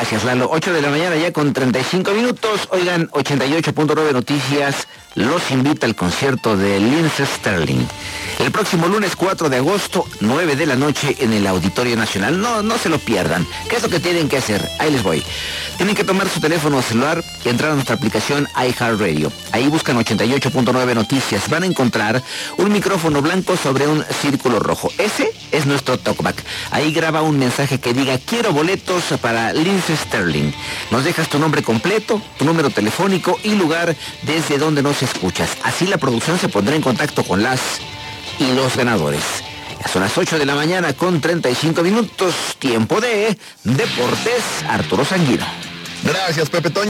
Gracias, Lalo. 8 de la mañana ya con 35 minutos. Oigan, 88.9 Noticias los invita al concierto de Lindsey Stirling. El próximo lunes 4 de agosto, 9 de la noche en el Auditorio Nacional. No se lo pierdan. ¿Qué es lo que tienen que hacer? Ahí les voy. Tienen que tomar su teléfono celular y entrar a nuestra aplicación iHeartRadio. Ahí buscan 88.9 Noticias. Van a encontrar un micrófono blanco sobre un círculo rojo. Ese es nuestro talkback. Ahí graba un mensaje que diga: quiero boletos para Lindsey Stirling. Nos dejas tu nombre completo, tu número telefónico y lugar desde donde nos escuchas. Así la producción se pondrá en contacto con las y los ganadores. Ya son las 8 de la mañana con 35 minutos. Tiempo de Deportes Arturo Sanguino. Gracias, Pepe Toño.